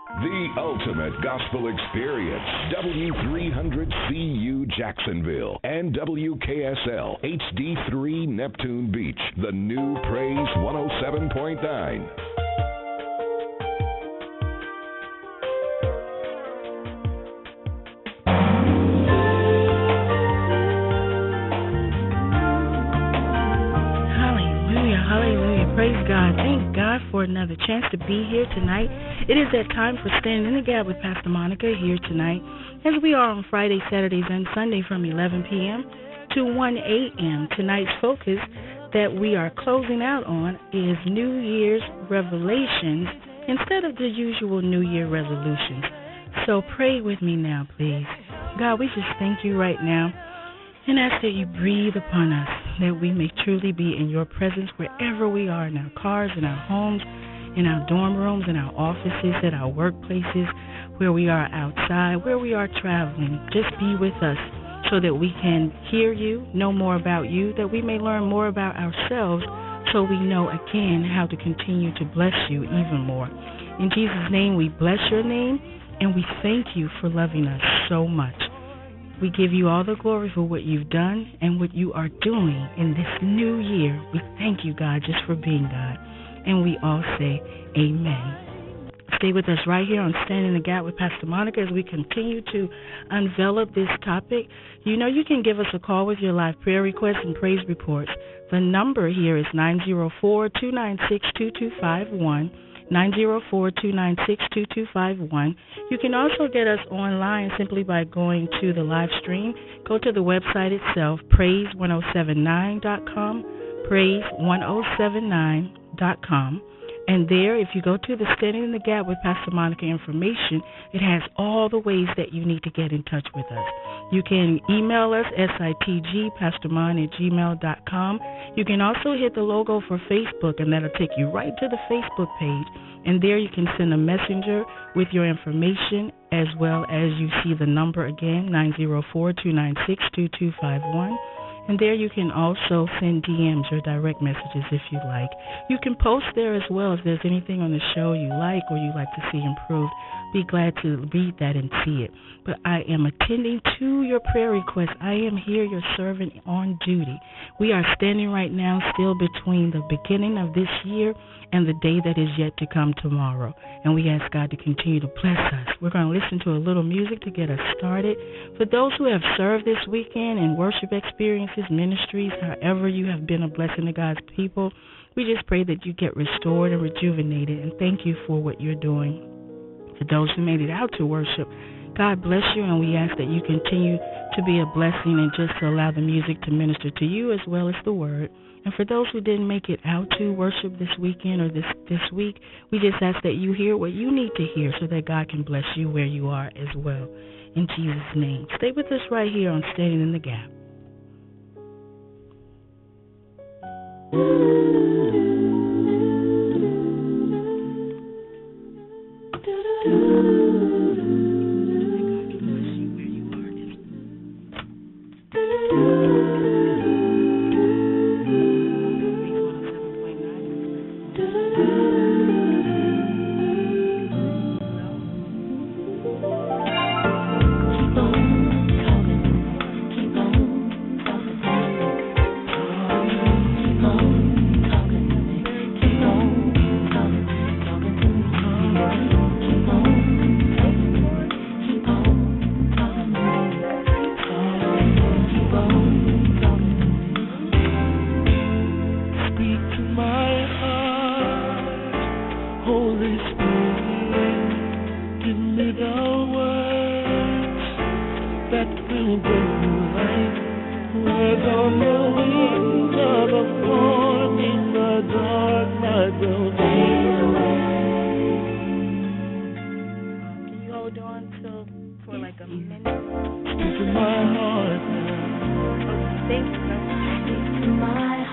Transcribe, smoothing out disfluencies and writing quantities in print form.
The ultimate gospel experience. W300CU Jacksonville and WKSL HD3 Neptune Beach. The new Praise 107.9. Praise God. Thank God for another chance to be here tonight. It is that time for Standing in the Gap with Pastor Monica here tonight, as we are on Friday, Saturdays, and Sunday from 11 p.m. to 1 a.m. Tonight's focus that we are closing out on is New Year's revelations instead of the usual New Year resolutions. So pray with me now, please. God, we just thank you right now and ask that you breathe upon us, that we may truly be in your presence wherever we are, in our cars, in our homes, in our dorm rooms, in our offices, at our workplaces, where we are outside, where we are traveling. Just be with us so that we can hear you, know more about you, that we may learn more about ourselves so we know again how to continue to bless you even more. In Jesus' name, we bless your name, and we thank you for loving us so much. We give you all the glory for what you've done and what you are doing in this new year. We thank you, God, just for being God. And we all say amen. Stay with us right here on Standing in the Gap with Pastor Monica as we continue to envelop this topic. You know, you can give us a call with your live prayer requests and praise reports. The number here is 904-296-2251. 904-296-2251. You can also get us online simply by going to the live stream. Go to the website itself, praise1079.com, praise1079.com. And there, if you go to the Standing in the Gap with Pastor Monica information, it has all the ways that you need to get in touch with us. You can email us, sitgpastormon@gmail.com. You can also hit the logo for Facebook, and that'll take you right to the Facebook page. And there you can send a messenger with your information, as well as you see the number again, 904-296-2251. And there you can also send DMs or direct messages if you like. You can post there as well if there's anything on the show you like or you'd like to see improved. Be glad to read that and see it. But I am attending to your prayer requests. I am here, your servant on duty. We are standing right now still between the beginning of this year and the day that is yet to come tomorrow. And we ask God to continue to bless us. We're going to listen to a little music to get us started. For those who have served this weekend in worship experiences, ministries, however you have been a blessing to God's people, we just pray that you get restored and rejuvenated. And thank you for what you're doing. For those who made it out to worship, God bless you, and we ask that you continue to be a blessing and just to allow the music to minister to you as well as the word. And for those who didn't make it out to worship this weekend or this week, we just ask that you hear what you need to hear so that God can bless you where you are as well. In Jesus' name. Stay with us right here on Standing in the Gap. Speak to my heart now. Speak to my